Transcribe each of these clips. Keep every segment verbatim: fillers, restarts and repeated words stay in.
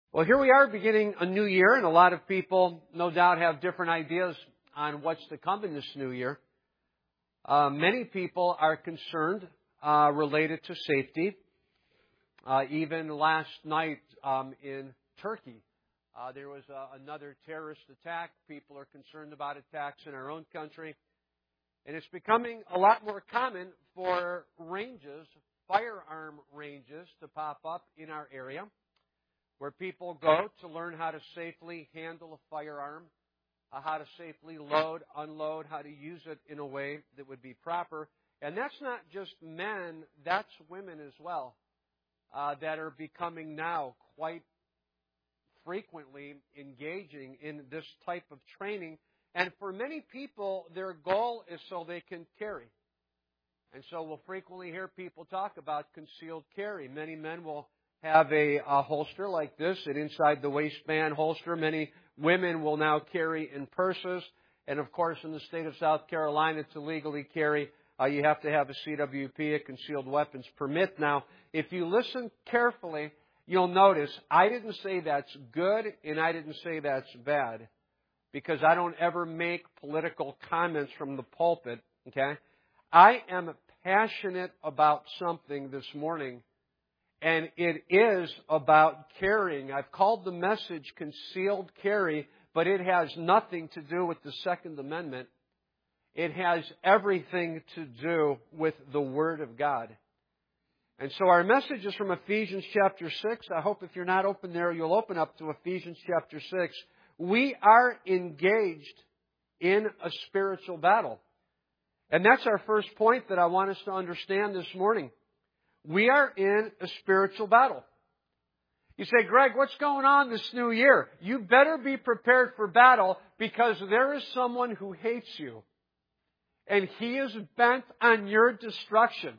Well, here we are beginning a new year, and a lot of people, no doubt, have different ideas on what's to come in this new year. Uh, many people are concerned uh, related to safety. Uh, even last night um, in Turkey, uh, there was uh, another terrorist attack. People are concerned about attacks in our own country. And it's becoming a lot more common for ranges, firearm ranges, to pop up in our area, where people go to learn how to safely handle a firearm, uh, how to safely load, unload, how to use it in a way that would be proper. And that's not just men, that's women as well, uh, that are becoming now quite frequently engaging in this type of training. And for many people, their goal is so they can carry. And so we'll frequently hear people talk about concealed carry. Many men will have a, a holster like this, an inside the waistband holster. Many women will now carry in purses. And of course, in the state of South Carolina, to legally carry, uh, you have to have a C W P, a concealed weapons permit. Now, if you listen carefully, you'll notice I didn't say that's good and I didn't say that's bad, because I don't ever make political comments from the pulpit, okay? I am passionate about something this morning, and it is about carrying. I've called the message Concealed Carry, but it has nothing to do with the Second Amendment. It has everything to do with the Word of God. And so our message is from Ephesians chapter six. I hope if you're not open there, you'll open up to Ephesians chapter six. We are engaged in a spiritual battle. And that's our first point that I want us to understand this morning. We are in a spiritual battle. You say, Greg, what's going on this new year? You better be prepared for battle, because there is someone who hates you. And he is bent on your destruction.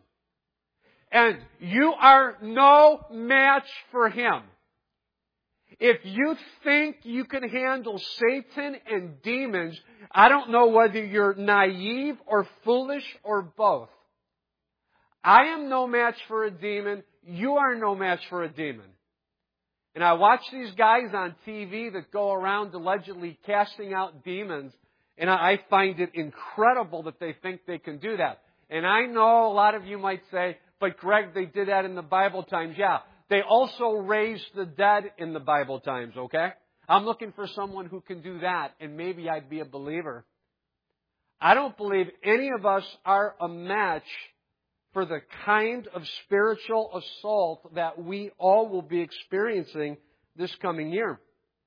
And you are no match for him. If you think you can handle Satan and demons, I don't know whether you're naive or foolish or both. I am no match for a demon. You are no match for a demon. And I watch these guys on T V that go around allegedly casting out demons, and I find it incredible that they think they can do that. And I know a lot of you might say, but Greg, they did that in the Bible times. Yeah, they also raised the dead in the Bible times, okay? I'm looking for someone who can do that, and maybe I'd be a believer. I don't believe any of us are a match for the kind of spiritual assault that we all will be experiencing this coming year.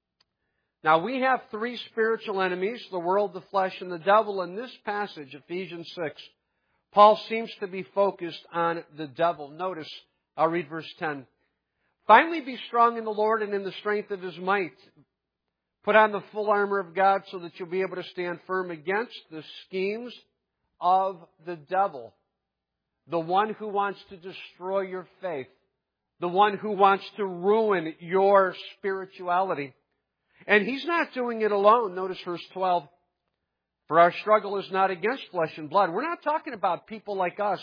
Now, we have three spiritual enemies, the world, the flesh, and the devil. In this passage, Ephesians six, Paul seems to be focused on the devil. Notice, I'll read verse ten. Finally, be strong in the Lord and in the strength of His might. Put on the full armor of God so that you'll be able to stand firm against the schemes of the devil. The one who wants to destroy your faith. The one who wants to ruin your spirituality. And he's not doing it alone. Notice verse twelve. For our struggle is not against flesh and blood. We're not talking about people like us,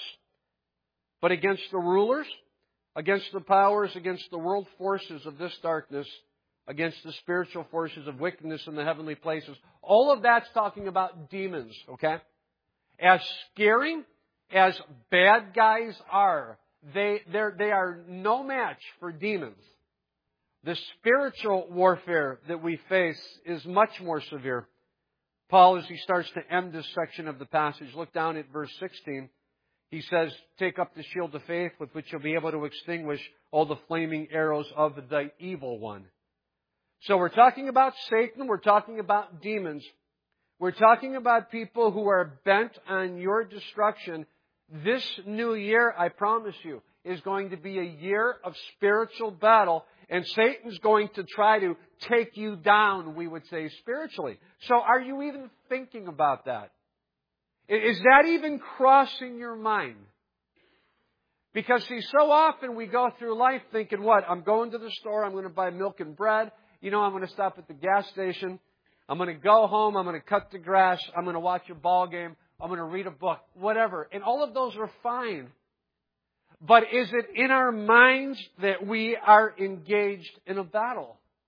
but against the rulers, against the powers, against the world forces of this darkness, against the spiritual forces of wickedness in the heavenly places. All of that's talking about demons, okay? As scary as bad guys are, they, they're, they are no match for demons. The spiritual warfare that we face is much more severe. Paul, as he starts to end this section of the passage, look down at verse sixteen. He says, take up the shield of faith with which you'll be able to extinguish all the flaming arrows of the evil one. So we're talking about Satan. We're talking about demons. We're talking about people who are bent on your destruction. This new year, I promise you, is going to be a year of spiritual battle. And Satan's going to try to take you down, we would say, spiritually. So are you even thinking about that? Is that even crossing your mind? Because, see, so often we go through life thinking, what? I'm going to the store, I'm going to buy milk and bread. You know, I'm going to stop at the gas station. I'm going to go home, I'm going to cut the grass. I'm going to watch a ball game. I'm going to read a book. Whatever. And all of those are fine. But is it in our minds that we are engaged in a battle?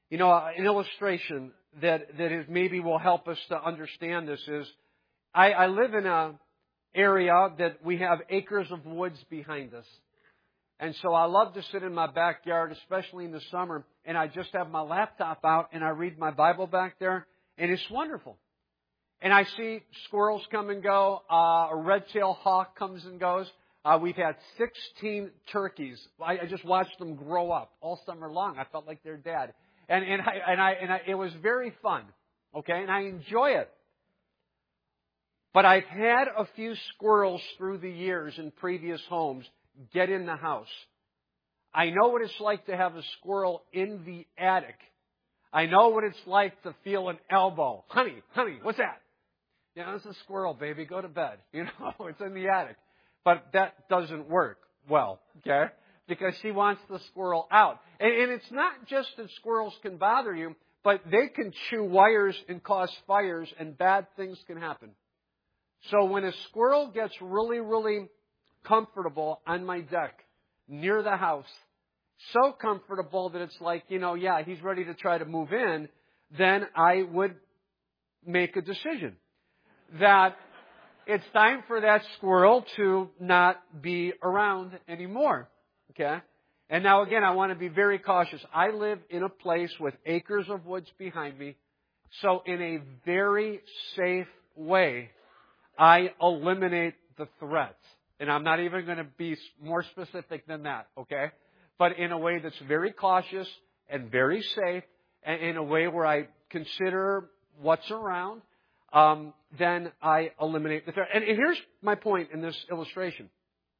You know, an illustration that, that is maybe will help us to understand this is, I, I live in a area that we have acres of woods behind us. And so I love to sit in my backyard, especially in the summer, and I just have my laptop out and I read my Bible back there, and it's wonderful. And I see squirrels come and go, uh, a red-tailed hawk comes and goes. Uh, we've had sixteen turkeys. I, I just watched them grow up all summer long. I felt like their dad. And, and, I, and, I, and I, it was very fun, okay, and I enjoy it. But I've had a few squirrels through the years in previous homes get in the house. I know what it's like to have a squirrel in the attic. I know what it's like to feel an elbow. Honey, honey, what's that? Yeah, it's a squirrel, baby. Go to bed. You know, it's in the attic. But that doesn't work well, okay? Because she wants the squirrel out. And, and it's not just that squirrels can bother you, but they can chew wires and cause fires, and bad things can happen. So when a squirrel gets really, really comfortable on my deck near the house, so comfortable that it's like, you know, yeah, he's ready to try to move in, then I would make a decision that it's time for that squirrel to not be around anymore. Okay? And now again, I want to be very cautious. I live in a place with acres of woods behind me, so in a very safe way, I eliminate the threat. And I'm not even going to be more specific than that, okay? But in a way that's very cautious and very safe, and in a way where I consider what's around, um, then I eliminate the threat. And, and here's my point in this illustration.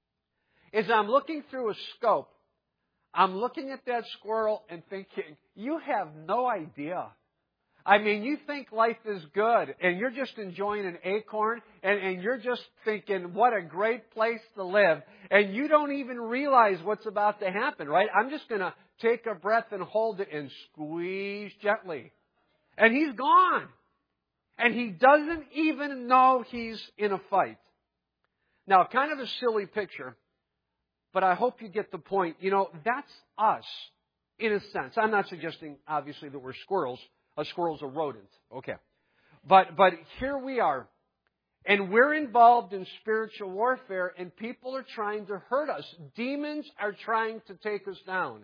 Is I'm looking through a scope, I'm looking at that squirrel and thinking, you have no idea. I mean, you think life is good, and you're just enjoying an acorn, and, and you're just thinking, what a great place to live, and you don't even realize what's about to happen, right? I'm just going to take a breath and hold it and squeeze gently. And he's gone. And he doesn't even know he's in a fight. Now, kind of a silly picture, but I hope you get the point. You know, that's us, in a sense. I'm not suggesting, obviously, that we're squirrels. A squirrel's a rodent. Okay. But, but here we are. And we're involved in spiritual warfare, and people are trying to hurt us. Demons are trying to take us down.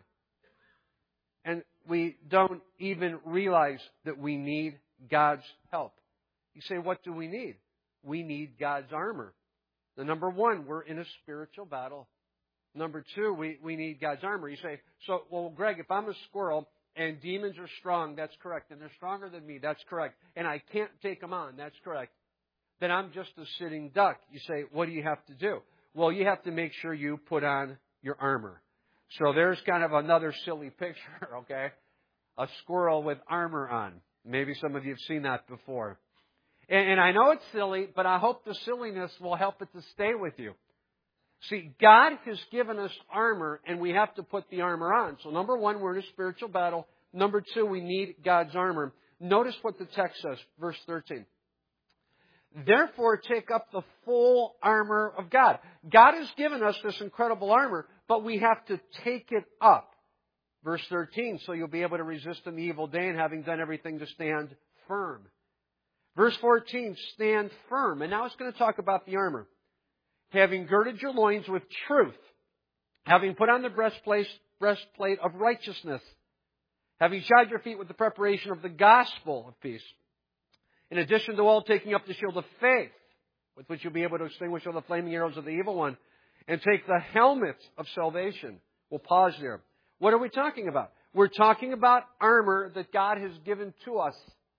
And we don't even realize that we need God's help. You say, what do we need? We need God's armor. The number one, we're in a spiritual battle. Number two, we, we need God's armor. You say, so, well, Greg, if I'm a squirrel and demons are strong, that's correct. And they're stronger than me, that's correct. And I can't take them on, that's correct. Then I'm just a sitting duck. You say, what do you have to do? Well, you have to make sure you put on your armor. So there's kind of another silly picture, okay? A squirrel with armor on. Maybe some of you have seen that before. And, and I know it's silly, but I hope the silliness will help it to stay with you. See, God has given us armor, and we have to put the armor on. So number one, we're in a spiritual battle. Number two, we need God's armor. Notice what the text says, verse thirteen. Therefore, take up the full armor of God. God has given us this incredible armor, but we have to take it up. Verse thirteen, so you'll be able to resist in the evil day, and having done everything to stand firm. Verse fourteen, stand firm. And now it's going to talk about the armor. Having girded your loins with truth, having put on the breastplate, breastplate of righteousness, having shod your feet with the preparation of the gospel of peace. In addition to all, taking up the shield of faith, with which you'll be able to extinguish all the flaming arrows of the evil one, and take the helmet of salvation. We'll pause there. What are we talking about? We're talking about armor that God has given to us.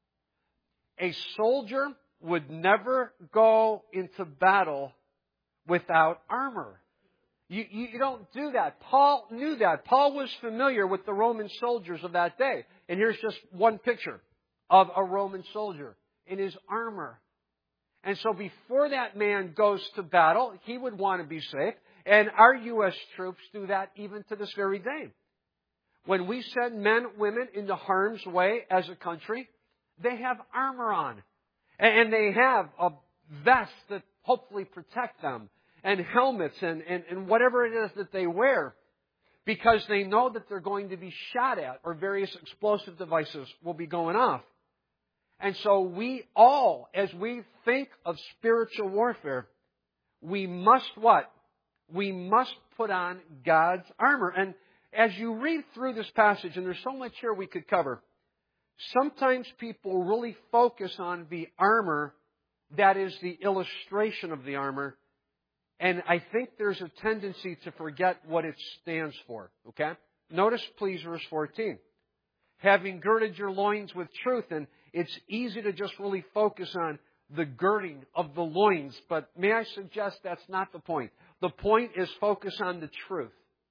A soldier would never go into battle without armor. You, you, you don't do that. Paul knew that. Paul was familiar with the Roman soldiers of that day. And here's just one picture of a Roman soldier in his armor. And so before that man goes to battle, he would want to be safe. And our U S troops do that even to this very day. When we send men, women into harm's way as a country, they have armor on. And they have a vest that hopefully protect them. And helmets and, and, and whatever it is that they wear. because they know that they're going to be shot at or various explosive devices will be going off. And so we all, as we think of spiritual warfare, we must what? We must put on God's armor. And as you read through this passage, and there's so much here we could cover, sometimes people really focus on the armor that is the illustration of the armor. And I think there's a tendency to forget what it stands for. Okay? Notice, please, verse fourteen. Having girded your loins with truth, and it's easy to just really focus on the girding of the loins, but may I suggest that's not the point. The point is focus on the truth.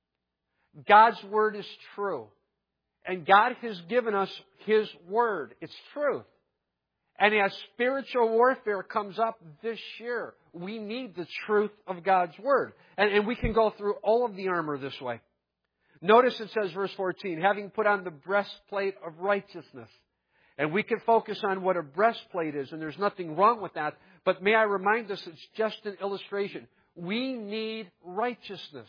God's Word is true. And God has given us His Word. It's truth. And as spiritual warfare comes up this year, we need the truth of God's Word. And, and we can go through all of the armor this way. Notice it says, verse fourteen, having put on the breastplate of righteousness. And we can focus on what a breastplate is, and there's nothing wrong with that. But may I remind us, it's just an illustration. We need righteousness.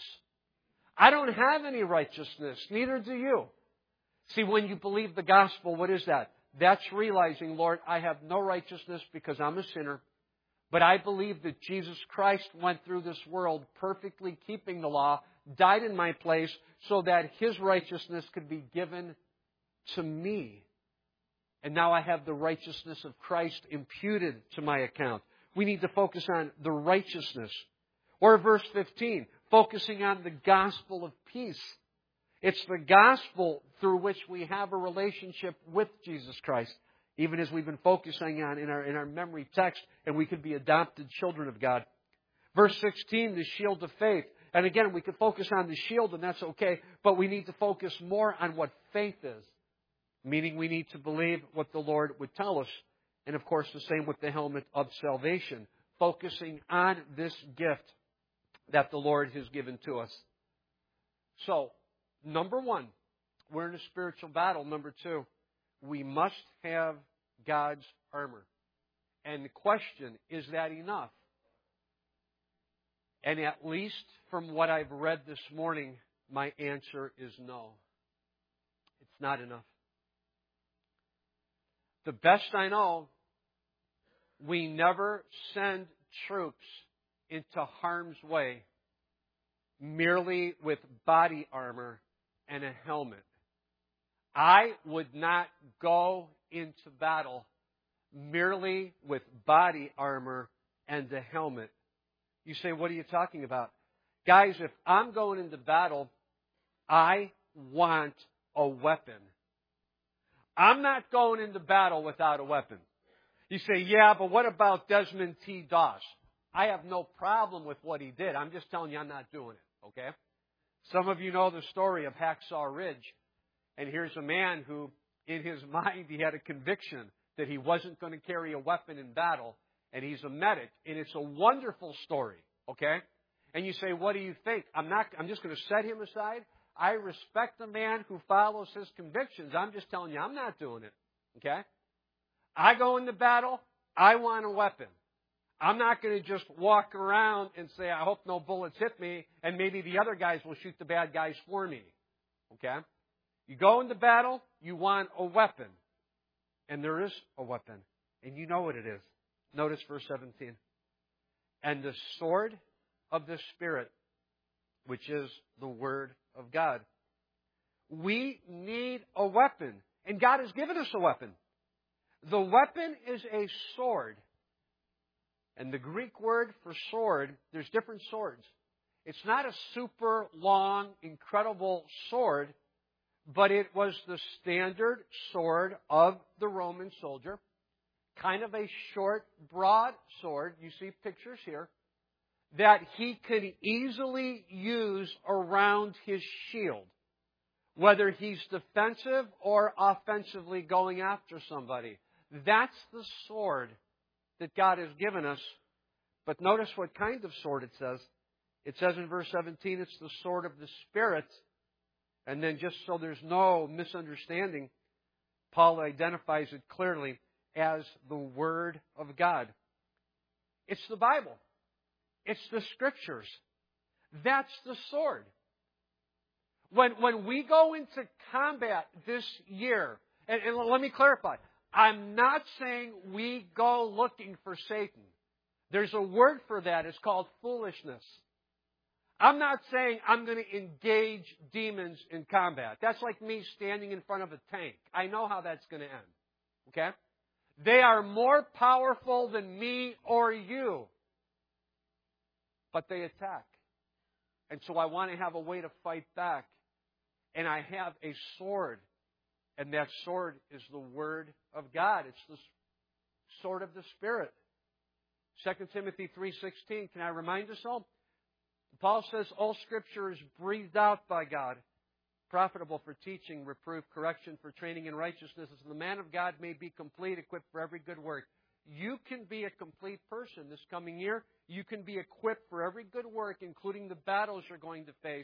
I don't have any righteousness. Neither do you. See, when you believe the gospel, what is that? That's realizing, Lord, I have no righteousness because I'm a sinner. But I believe that Jesus Christ went through this world perfectly keeping the law, died in my place, so that His righteousness could be given to me. And now I have the righteousness of Christ imputed to my account. We need to focus on the righteousness. Or verse fifteen, focusing on the gospel of peace. It's the gospel through which we have a relationship with Jesus Christ, even as we've been focusing on in our, in our memory text, and we could be adopted children of God. Verse sixteen, the shield of faith. And again, we could focus on the shield, and that's okay, but we need to focus more on what faith is. Meaning we need to believe what the Lord would tell us. And of course, the same with the helmet of salvation. Focusing on this gift that the Lord has given to us. So, number one, we're in a spiritual battle. Number two, we must have God's armor. And the question, is that enough? And at least from what I've read this morning, my answer is no. It's not enough. The best I know, we never send troops into harm's way merely with body armor and a helmet. I would not go into battle merely with body armor and a helmet. You say, what are you talking about? Guys, if I'm going into battle, I want a weapon. I'm not going into battle without a weapon. You say, yeah, but what about Desmond T. Doss? I have no problem with what he did. I'm just telling you I'm not doing it, okay? Some of you know the story of Hacksaw Ridge. And here's a man who, in his mind, he had a conviction that he wasn't going to carry a weapon in battle. And he's a medic. And it's a wonderful story, okay? And you say, what do you think? I'm not, I'm just going to set him aside. I respect the man who follows his convictions. I'm just telling you, I'm not doing it. Okay? I go into battle. I want a weapon. I'm not going to just walk around and say, I hope no bullets hit me, and maybe the other guys will shoot the bad guys for me. Okay? You go into battle, you want a weapon. And there is a weapon. And you know what it is. Notice verse seventeen. And the sword of the Spirit, which is the Word of God. We need a weapon. And God has given us a weapon. The weapon is a sword. And the Greek word for sword, there's different swords. It's not a super long, incredible sword, but it was the standard sword of the Roman soldier. Kind of a short, broad sword. You see pictures here. That he could easily use around his shield. Whether he's defensive or offensively going after somebody. That's the sword that God has given us. But notice what kind of sword it says. It says in verse seventeen, it's the sword of the Spirit. And then just so there's no misunderstanding, Paul identifies it clearly as the Word of God. It's the Bible. It's the Scriptures. That's the sword. When, when we go into combat this year, and, and let me clarify, I'm not saying we go looking for Satan. There's a word for that. It's called foolishness. I'm not saying I'm going to engage demons in combat. That's like me standing in front of a tank. I know how that's going to end. Okay? They are more powerful than me or you. But they attack. And so I want to have a way to fight back. And I have a sword. And that sword is the Word of God. It's the sword of the Spirit. Second Timothy three sixteen. Can I remind us all? Paul says, all Scripture is breathed out by God, profitable for teaching, reproof, correction, for training in righteousness, as the man of God may be complete, equipped for every good work. You can be a complete person this coming year. You can be equipped for every good work, including the battles you're going to face,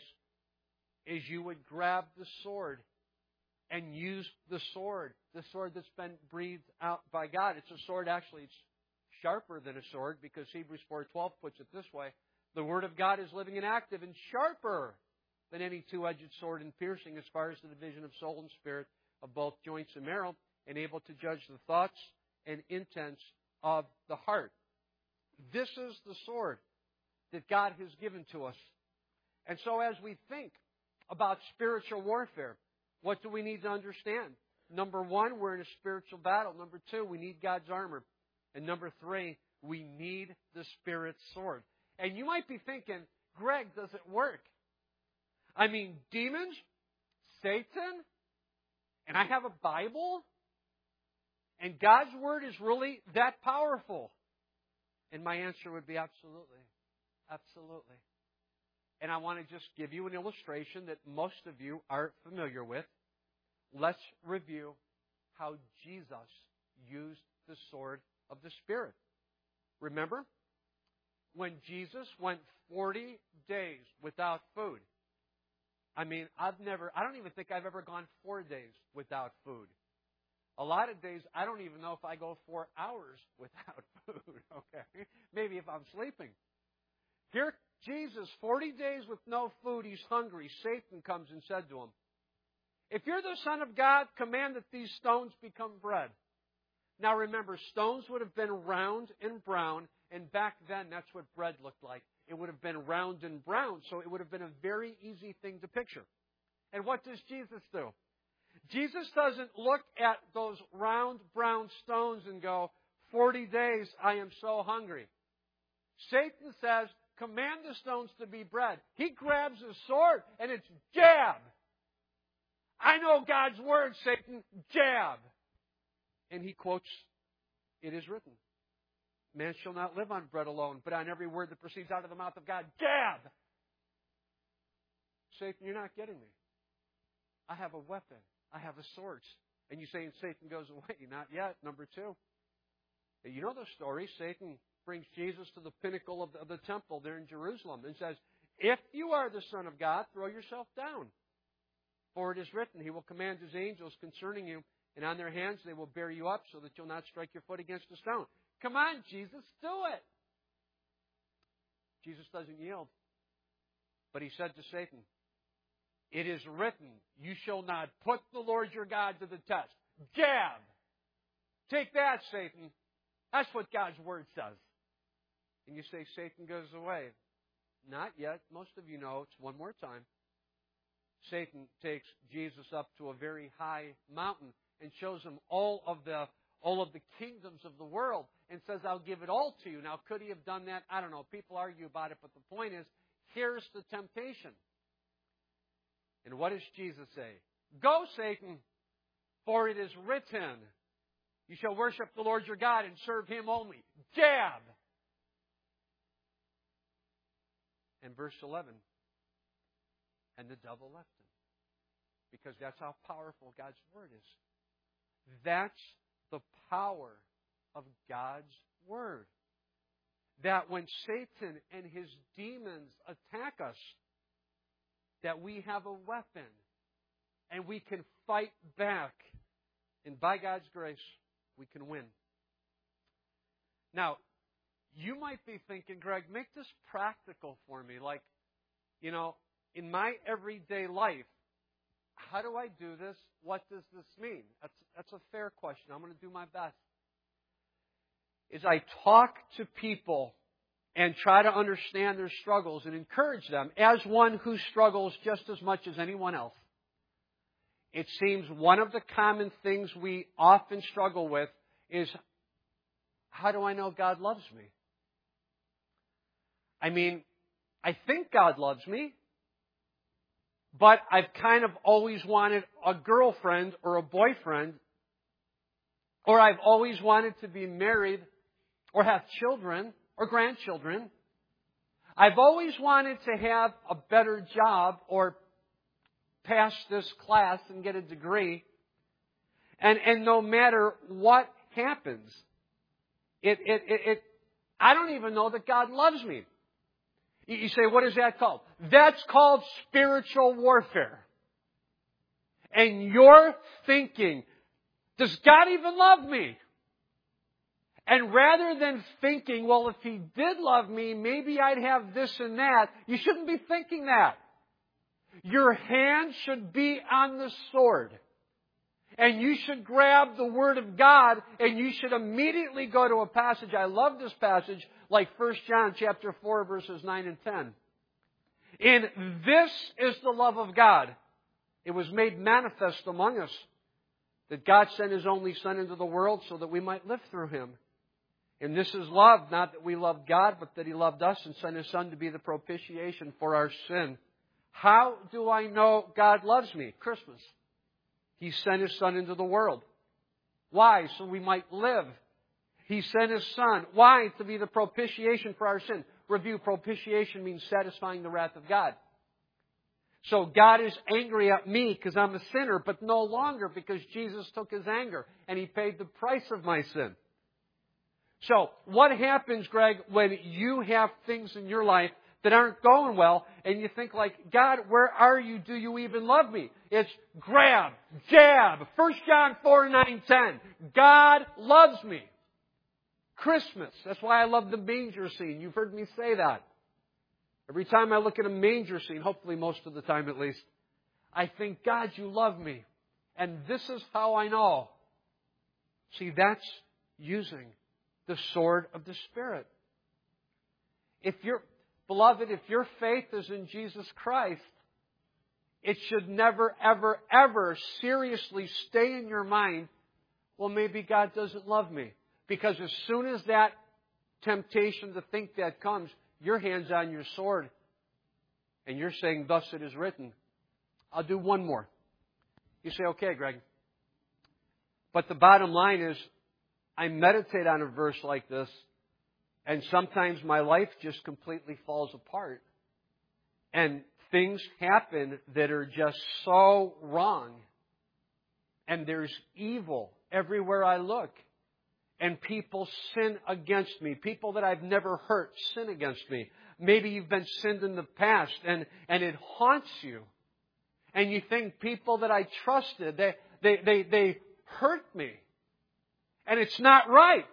as you would grab the sword and use the sword, the sword that's been breathed out by God. It's a sword, actually, it's sharper than a sword, because Hebrews four twelve puts it this way. The Word of God is living and active and sharper than any two-edged sword, and piercing as far as the division of soul and spirit, of both joints and marrow, and able to judge the thoughts and intents of the heart. This is the sword that God has given to us. And so as we think about spiritual warfare, what do we need to understand? Number one, we're in a spiritual battle. Number two, we need God's armor. And number three, we need the Spirit's sword. And you might be thinking, Greg, does it work? I mean, demons, Satan, and I have a Bible, and God's Word is really that powerful? And my answer would be absolutely. Absolutely. And I want to just give you an illustration that most of you are familiar with. Let's review how Jesus used the sword of the Spirit. Remember? When Jesus went forty days without food. I mean, I've never, I don't even think I've ever gone four days without food. A lot of days, I don't even know if I go four hours without food, okay? Maybe if I'm sleeping. Here, Jesus, forty days with no food, he's hungry. Satan comes and said to him, if you're the Son of God, command that these stones become bread. Now remember, stones would have been round and brown, and back then that's what bread looked like. It would have been round and brown, so it would have been a very easy thing to picture. And what does Jesus do? Jesus doesn't look at those round brown stones and go, forty days, I am so hungry. Satan says, command the stones to be bread. He grabs his sword and it's jab. I know God's word, Satan, jab. And he quotes, it is written, man shall not live on bread alone, but on every word that proceeds out of the mouth of God. Jab! Satan, you're not getting me. I have a weapon. I have a sword. And you say, and Satan goes away. Not yet. Number two. You know the story. Satan brings Jesus to the pinnacle of the, of the temple there in Jerusalem and says, if you are the Son of God, throw yourself down. For it is written, he will command his angels concerning you, and on their hands they will bear you up so that you'll not strike your foot against a stone. Come on, Jesus, do it. Jesus doesn't yield. But he said to Satan, it is written, you shall not put the Lord your God to the test. Jab! Take that, Satan. That's what God's word says. And you say, Satan goes away. Not yet. Most of you know it's one more time. Satan takes Jesus up to a very high mountain and shows him all of the all of the kingdoms of the world and says, I'll give it all to you. Now, could he have done that? I don't know. People argue about it, but the point is, here's the temptation. And what does Jesus say? Go, Satan, for it is written, you shall worship the Lord your God and serve him only. Jab! And verse eleven, and the devil left him. Because that's how powerful God's word is. That's the power of God's word. That when Satan and his demons attack us, that we have a weapon and we can fight back. And by God's grace, we can win. Now, you might be thinking, Greg, make this practical for me. Like, you know, in my everyday life, how do I do this? What does this mean? That's, that's a fair question. I'm going to do my best. Is I talk to people and try to understand their struggles and encourage them as one who struggles just as much as anyone else. It seems one of the common things we often struggle with is, how do I know God loves me? I mean, I think God loves me, but I've kind of always wanted a girlfriend or a boyfriend, or I've always wanted to be married or have children or grandchildren. I've always wanted to have a better job or pass this class and get a degree. And, and no matter what happens, it, it, it, it, I don't even know that God loves me. You say, what is that called? That's called spiritual warfare. And you're thinking, does God even love me? And rather than thinking, well, if He did love me, maybe I'd have this and that, you shouldn't be thinking that. Your hand should be on the sword. And you should grab the Word of God and you should immediately go to a passage. I love this passage, like First John chapter four, verses nine and ten. And this is the love of God. It was made manifest among us that God sent His only Son into the world so that we might live through Him. And this is love, not that we loved God, but that He loved us and sent His Son to be the propitiation for our sin. How do I know God loves me? Christmas. He sent His Son into the world. Why? So we might live. He sent His Son. Why? To be the propitiation for our sin. Review, propitiation means satisfying the wrath of God. So God is angry at me because I'm a sinner, but no longer because Jesus took His anger and He paid the price of my sin. So what happens, Greg, when you have things in your life that aren't going well, and you think like, God, where are you? Do you even love me? It's grab, jab. First John four, nine, ten. God loves me. Christmas. That's why I love the manger scene. You've heard me say that. Every time I look at a manger scene, hopefully most of the time at least, I think, God, you love me. And this is how I know. See, that's using the sword of the Spirit. If you're Beloved, if your faith is in Jesus Christ, it should never, ever, ever seriously stay in your mind, well, maybe God doesn't love me. Because as soon as that temptation to think that comes, your hand's on your sword. And you're saying, thus it is written. I'll do one more. You say, okay, Greg. But the bottom line is, I meditate on a verse like this, and sometimes my life just completely falls apart. And things happen that are just so wrong. And there's evil everywhere I look. And people sin against me. People that I've never hurt sin against me. Maybe you've been sinned in the past and, and it haunts you. And you think people that I trusted, they, they, they, they hurt me. And it's not right.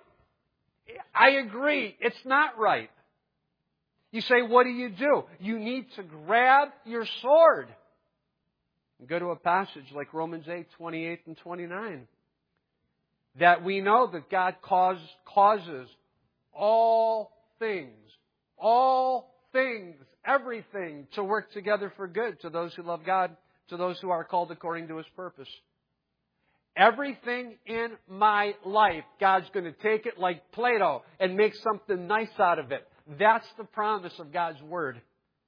I agree, it's not right. You say, what do you do? You need to grab your sword. And go to a passage like Romans eight, twenty-eight and twenty-nine. That we know that God cause, causes all things, all things, everything to work together for good to those who love God, to those who are called according to His purpose. Everything in my life, God's going to take it like Play-Doh and make something nice out of it. That's the promise of God's Word.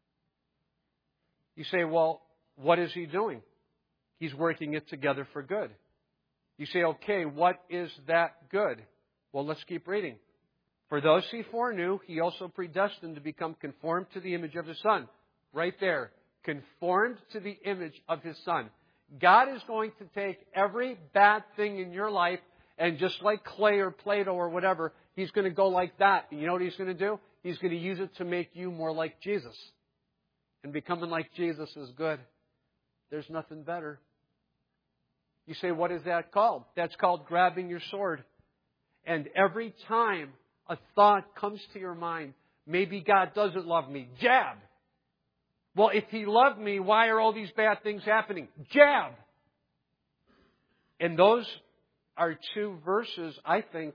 You say, well, what is He doing? He's working it together for good. You say, okay, what is that good? Well, let's keep reading. For those He foreknew, He also predestined to become conformed to the image of His Son. Right there. Conformed to the image of His Son. God is going to take every bad thing in your life and just like clay or Play-Doh or whatever, He's going to go like that. And you know what He's going to do? He's going to use it to make you more like Jesus. And becoming like Jesus is good. There's nothing better. You say, what is that called? That's called grabbing your sword. And every time a thought comes to your mind, maybe God doesn't love me, jab. Well, if He loved me, why are all these bad things happening? Jab! And those are two verses, I think,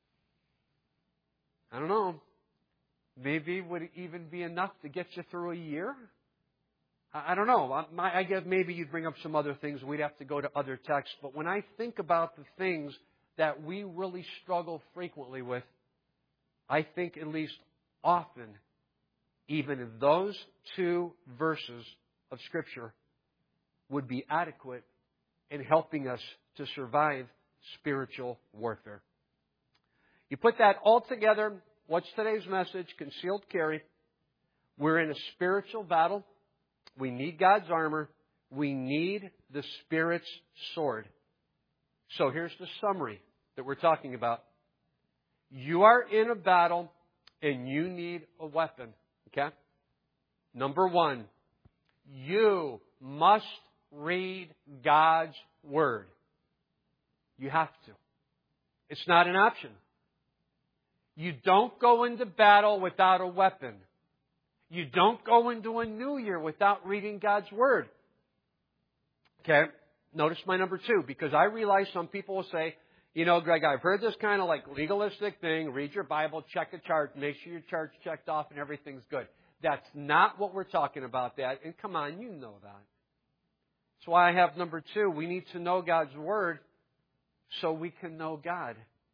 I don't know, maybe would even be enough to get you through a year? I don't know. I guess maybe you'd bring up some other things. We'd have to go to other texts. But when I think about the things that we really struggle frequently with, I think at least often, even those two verses of Scripture would be adequate in helping us to survive spiritual warfare. You put that all together, what's today's message? Concealed carry. We're in a spiritual battle. We need God's armor. We need the Spirit's sword. So here's the summary that we're talking about. You are in a battle and you need a weapon. Okay? Number one, you must read God's Word. You have to. It's not an option. You don't go into battle without a weapon. You don't go into a new year without reading God's Word. Okay? Notice my number two, because I realize some people will say, you know, Greg, I've heard this kind of like legalistic thing. Read your Bible, check a chart, make sure your chart's checked off and everything's good. That's not what we're talking about that. And come on, you know that. That's why I have number two. We need to know God's Word so we can know God.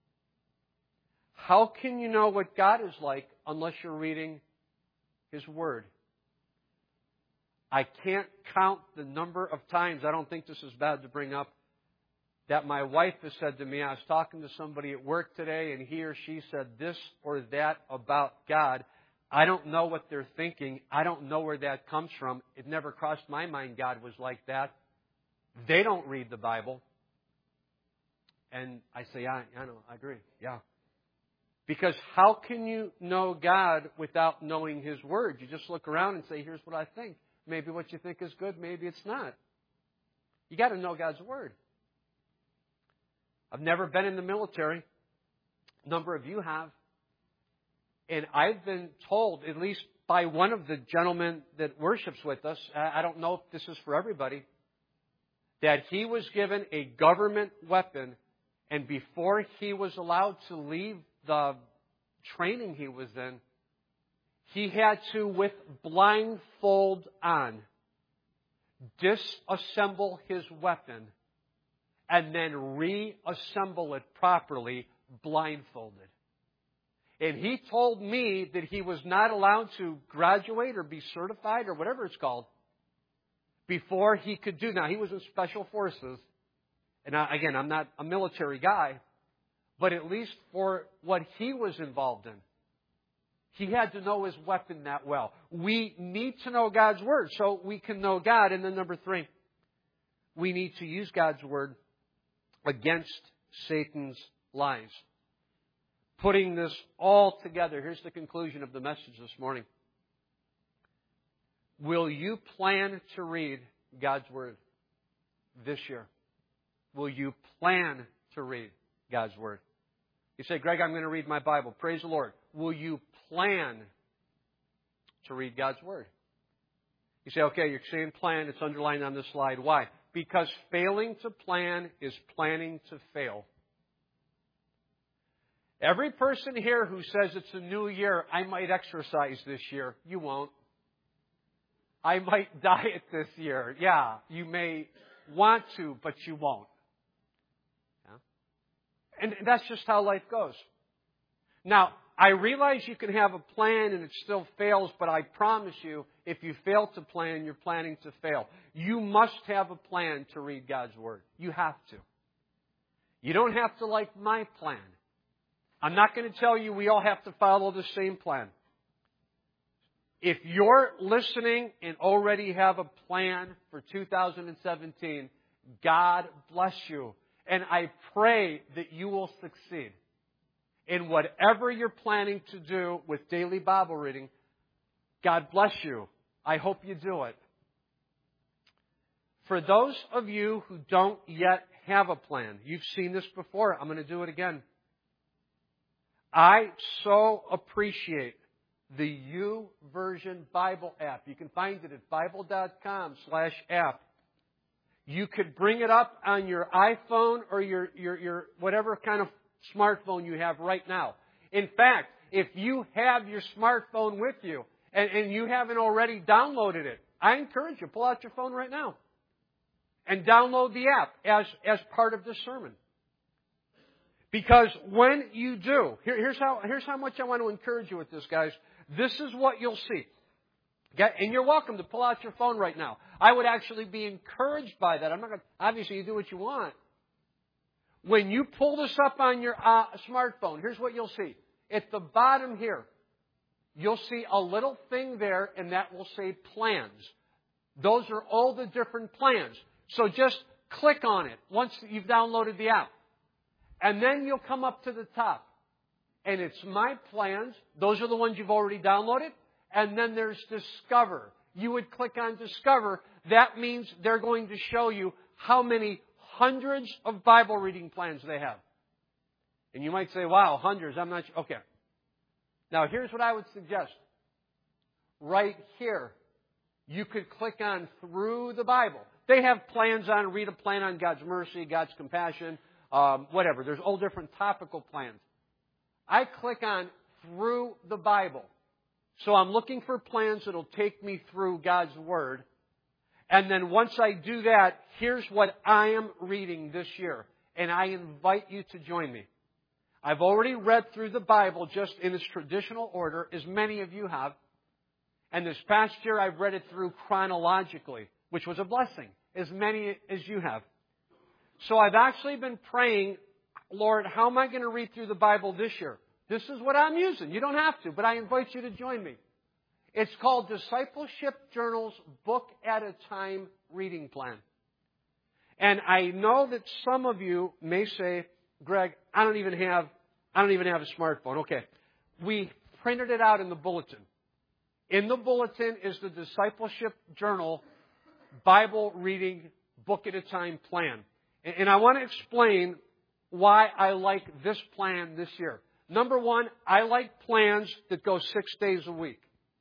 How can you know what God is like unless you're reading His Word? I can't count the number of times, I don't think this is bad to bring up, that my wife has said to me, I was talking to somebody at work today and he or she said this or that about God. I don't know what they're thinking. I don't know where that comes from. It never crossed my mind God was like that. They don't read the Bible. And I say, yeah, I know, I agree. Yeah. Because how can you know God without knowing His Word? You just look around and say, here's what I think. Maybe what you think is good, maybe it's not. You got to know God's Word. I've never been in the military. A number of you have. And I've been told, at least by one of the gentlemen that worships with us, I don't know if this is for everybody, that he was given a government weapon, and before he was allowed to leave the training he was in, he had to, with blindfold on, disassemble his weapon and then reassemble it properly, blindfolded. And he told me that he was not allowed to graduate or be certified or whatever it's called before he could do. Now, he was in Special Forces. And I, again, I'm not a military guy. But at least for what he was involved in, he had to know his weapon that well. We need to know God's Word so we can know God. And then number three, we need to use God's Word against Satan's lies. Putting this all together, here's the conclusion of the message this morning. Will you plan to read God's Word this year? Will you plan to read God's Word? You say, Greg, I'm going to read my Bible. Praise the Lord. Will you plan to read God's Word? You say, okay, you're saying plan. It's underlined on this slide. Why? Because failing to plan is planning to fail. Every person here who says it's a new year, I might exercise this year. You won't. I might diet this year. Yeah, you may want to, but you won't. Yeah? And that's just how life goes. Now, I realize you can have a plan and it still fails, but I promise you, if you fail to plan, you're planning to fail. You must have a plan to read God's Word. You have to. You don't have to like my plan. I'm not going to tell you we all have to follow the same plan. If you're listening and already have a plan for two thousand seventeen, God bless you. And I pray that you will succeed in whatever you're planning to do with daily Bible reading. God bless you. I hope you do it. For those of you who don't yet have a plan, you've seen this before. I'm going to do it again. I so appreciate the YouVersion Bible app. You can find it at bible.com slash app. You could bring it up on your iPhone or your, your, your whatever kind of smartphone you have right now. In fact, if you have your smartphone with you and, and you haven't already downloaded it, I encourage you, pull out your phone right now and download the app as, as part of this sermon. Because when you do, here, here's how, here's how much I want to encourage you with this, guys. This is what you'll see. Okay? And you're welcome to pull out your phone right now. I would actually be encouraged by that. I'm not going to, obviously you do what you want. When you pull this up on your uh, smartphone, here's what you'll see. At the bottom here, you'll see a little thing there, and that will say plans. Those are all the different plans. So just click on it once you've downloaded the app. And then you'll come up to the top. And it's My Plans. Those are the ones you've already downloaded. And then there's Discover. You would click on Discover. That means they're going to show you how many hundreds of Bible reading plans they have. And you might say, wow, hundreds, I'm not sure. Okay. Now, here's what I would suggest. Right here, you could click on Through the Bible. They have plans on, read a plan on God's mercy, God's compassion, um, whatever. There's all different topical plans. I click on Through the Bible. So I'm looking for plans that will take me through God's Word. And then once I do that, here's what I am reading this year. And I invite you to join me. I've already read through the Bible just in its traditional order, as many of you have. And this past year, I've read it through chronologically, which was a blessing, as many as you have. So I've actually been praying, Lord, how am I going to read through the Bible this year? This is what I'm using. You don't have to, but I invite you to join me. It's called Discipleship Journal's Book at a Time Reading Plan. And I know that some of you may say, Greg, I don't even have, I don't even have a smartphone. Okay. We printed it out in the bulletin. In the bulletin is the Discipleship Journal Bible Reading Book at a Time Plan. And I want to explain why I like this plan this year. Number one, I like plans that go six days a week.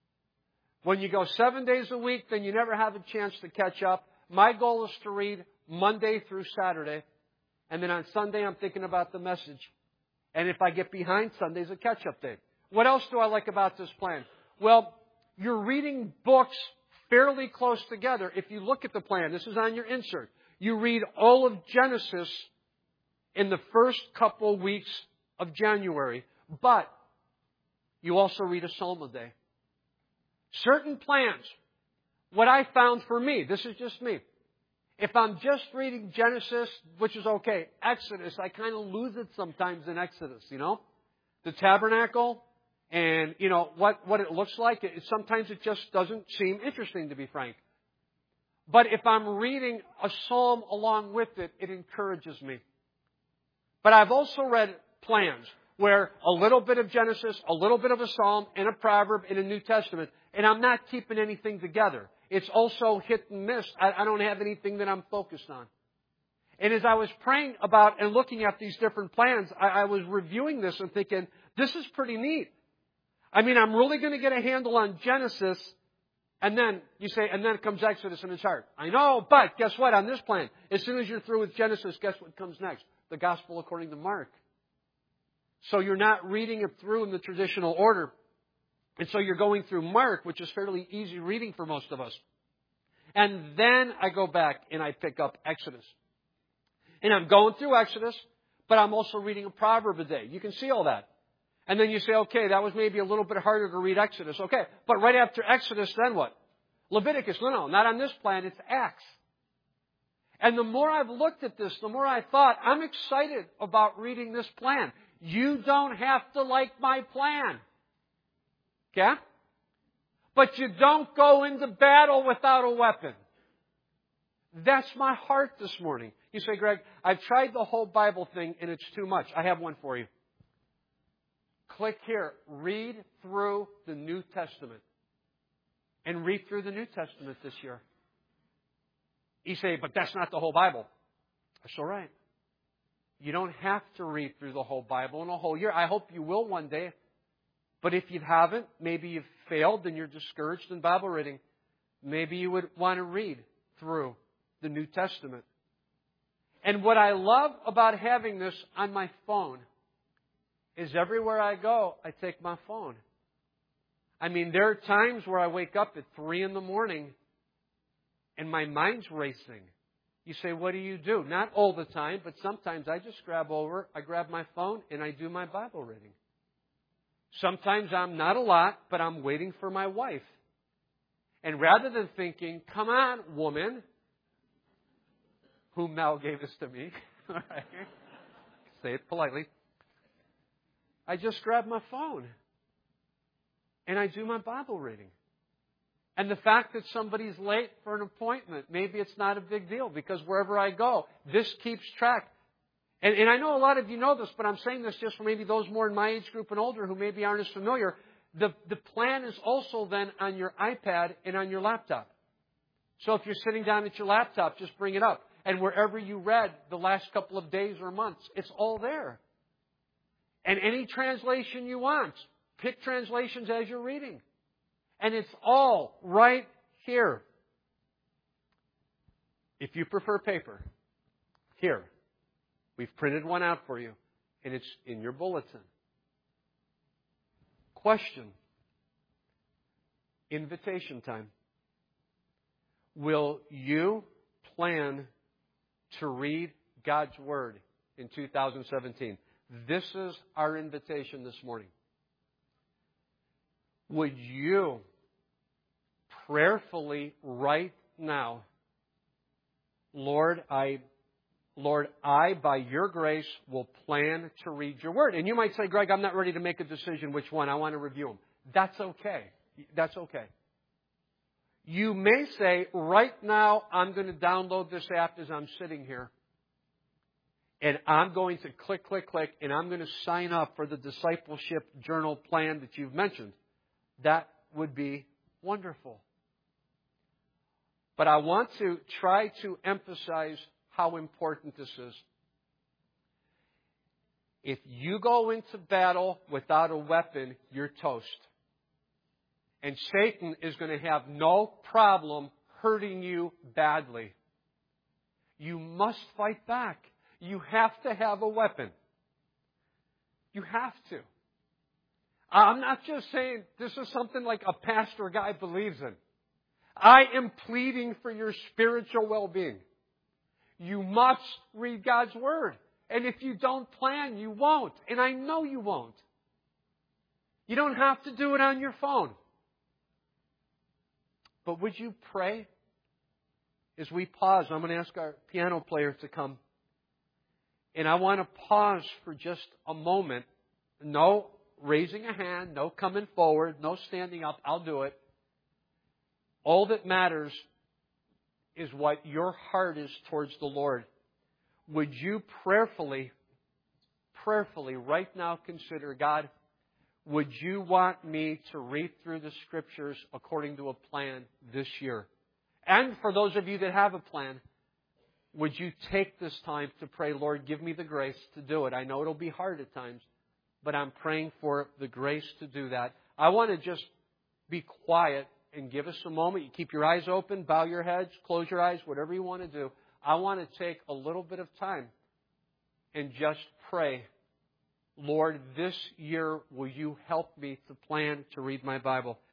When you go seven days a week, then you never have a chance to catch up. My goal is to read Monday through Saturday. And then on Sunday, I'm thinking about the message. And if I get behind, Sunday's a catch-up day. What else do I like about this plan? Well, you're reading books fairly close together. If you look at the plan, this is on your insert. You read all of Genesis in the first couple weeks of January. But you also read a psalm a day. Certain plans. What I found for me, this is just me. If I'm just reading Genesis, which is okay, Exodus, I kind of lose it sometimes in Exodus, you know? The tabernacle and, you know, what, what it looks like, it, sometimes it just doesn't seem interesting, to be frank. But if I'm reading a psalm along with it, it encourages me. But I've also read plans where a little bit of Genesis, a little bit of a psalm, and a proverb in a New Testament, and I'm not keeping anything together. It's also hit and miss. I, I don't have anything that I'm focused on. And as I was praying about and looking at these different plans, I, I was reviewing this and thinking, this is pretty neat. I mean, I'm really going to get a handle on Genesis, and then you say, and then comes Exodus and it's hard. I know, but guess what? On this plan, as soon as you're through with Genesis, guess what comes next? The Gospel according to Mark. So you're not reading it through in the traditional order. And so you're going through Mark, which is fairly easy reading for most of us. And then I go back and I pick up Exodus. And I'm going through Exodus, but I'm also reading a proverb a day. You can see all that. And then you say, okay, that was maybe a little bit harder to read Exodus. Okay, but right after Exodus, then what? Leviticus. No, no, not on this plan. It's Acts. And the more I've looked at this, the more I thought, I'm excited about reading this plan. You don't have to like my plan. Okay? But you don't go into battle without a weapon. That's my heart this morning. You say, Greg, I've tried the whole Bible thing and it's too much. I have one for you. Click here. Read through the New Testament. And read through the New Testament this year. You say, but that's not the whole Bible. That's all right. You don't have to read through the whole Bible in a whole year. I hope you will one day. But if you haven't, maybe you've failed and you're discouraged in Bible reading, maybe you would want to read through the New Testament. And what I love about having this on my phone is everywhere I go, I take my phone. I mean, there are times where I wake up at three in the morning and my mind's racing. You say, what do you do? Not all the time, but sometimes I just grab over, I grab my phone, and I do my Bible reading. Sometimes I'm not a lot, but I'm waiting for my wife. And rather than thinking, come on, woman, whom Mel gave this to me, right? Say it politely, I just grab my phone and I do my Bible reading. And the fact that somebody's late for an appointment, maybe it's not a big deal because wherever I go, this keeps track. And, and I know a lot of you know this, but I'm saying this just for maybe those more in my age group and older who maybe aren't as familiar. The, the plan is also then on your iPad and on your laptop. So if you're sitting down at your laptop, just bring it up. And wherever you read the last couple of days or months, it's all there. And any translation you want, pick translations as you're reading. And it's all right here. If you prefer paper, here. We've printed one out for you. And it's in your bulletin. Question. Invitation time. Will you plan to read God's Word in two thousand seventeen? This is our invitation this morning. Would you prayerfully right now, Lord, I, Lord, I, by your grace, will plan to read your Word. And you might say, Greg, I'm not ready to make a decision which one. I want to review them. That's okay. That's okay. You may say, right now, I'm going to download this app as I'm sitting here. And I'm going to click, click, click, and I'm going to sign up for the discipleship journal plan that you've mentioned. That would be wonderful. But I want to try to emphasize how important this is. If you go into battle without a weapon, you're toast. And Satan is going to have no problem hurting you badly. You must fight back. You have to have a weapon. You have to. I'm not just saying this is something like a pastor guy believes in. I am pleading for your spiritual well-being. You must read God's Word. And if you don't plan, you won't. And I know you won't. You don't have to do it on your phone. But would you pray? As we pause, I'm going to ask our piano player to come. And I want to pause for just a moment. No raising a hand, no coming forward, no standing up. I'll do it. All that matters is what your heart is towards the Lord. Would you prayerfully, prayerfully right now consider, God, would you want me to read through the Scriptures according to a plan this year? And for those of you that have a plan, would you take this time to pray, Lord, give me the grace to do it? I know it'll be hard at times, but I'm praying for the grace to do that. I want to just be quiet and give us a moment. You keep your eyes open, bow your heads, close your eyes, whatever you want to do. I want to take a little bit of time and just pray, Lord, this year will you help me to plan to read my Bible?